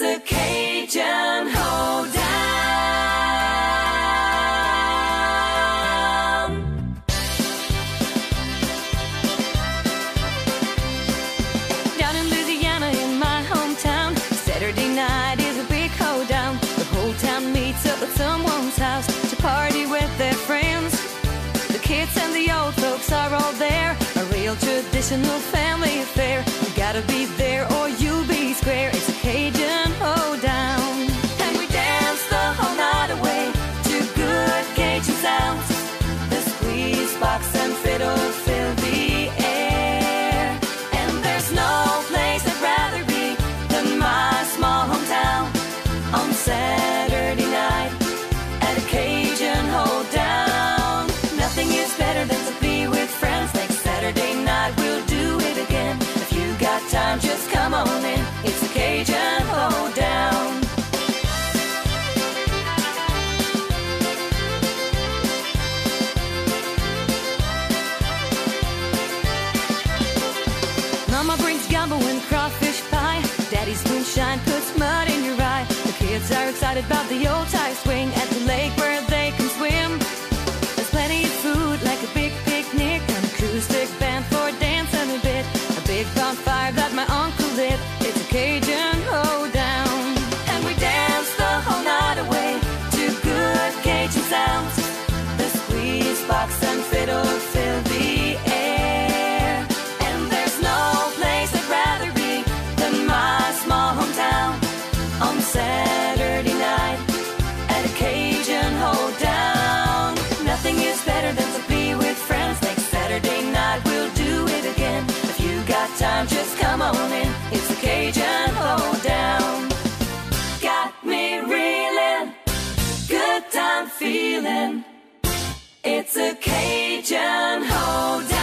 a Cajun hoedown. Down in Louisiana, in my hometown, Saturday night is a big hoedown. The whole town meets up at someone's house to party with their friends. The kids and the old folks are all there, a real traditional family affair. You gotta be there or you'll be square. It's a Cajun hoedown. And we dance the whole night away to good Cajun sounds. The squeeze box and fiddle fill the air. And there's no place I'd rather be than my small hometown on Saturday night at a Cajun hoedown. Nothing is better than to be with friends. Next Saturday night we'll do it again. If you got time, just come on in. It's a Cajun hoedown. Mama brings gumbo and crawfish pie. Daddy's moonshine puts mud in your eye. The kids are excited about the old tire swing at the lake where they can swim. There's plenty of food, like a big picnic, an acoustic band for dancing a bit, a big bonfire that my uncle lit. It's a Cajun hoedown. And we dance the whole night away to good Cajun sounds. The squeeze box and fiddle fill the air. And there's no place I'd rather be than my small hometown on Saturday night at a Cajun hoedown. Nothing is better than to be with friends. Next Saturday night we'll do it again. If you got time, just come on in. It's a Cajun hoedown. Got me reeling, good time feeling. It's a Cajun hoedown.